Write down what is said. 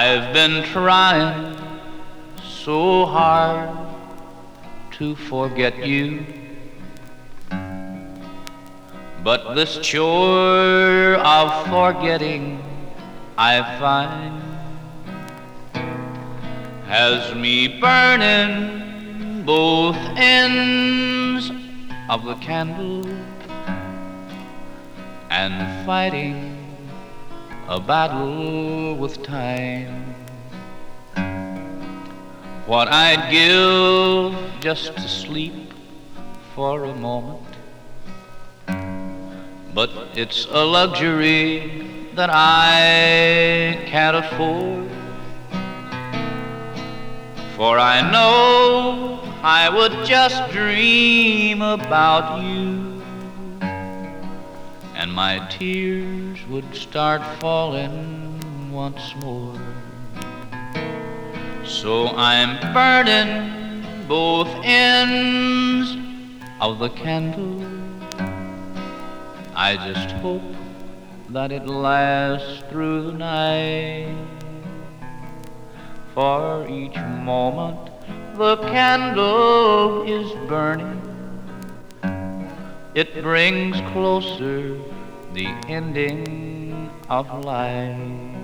I've been trying so hard to forget you, but this chore of forgetting, I find, has me burning both ends of the candle and fighting a battle with time. What I'd give just to sleep for a moment, but it's a luxury that I can't afford. For I know I would just dream about you, and my tears would start falling once more. So I'm burning both ends of the candle. I just hope that it lasts through the night. For each moment the candle is burning, it brings closer the ending of life.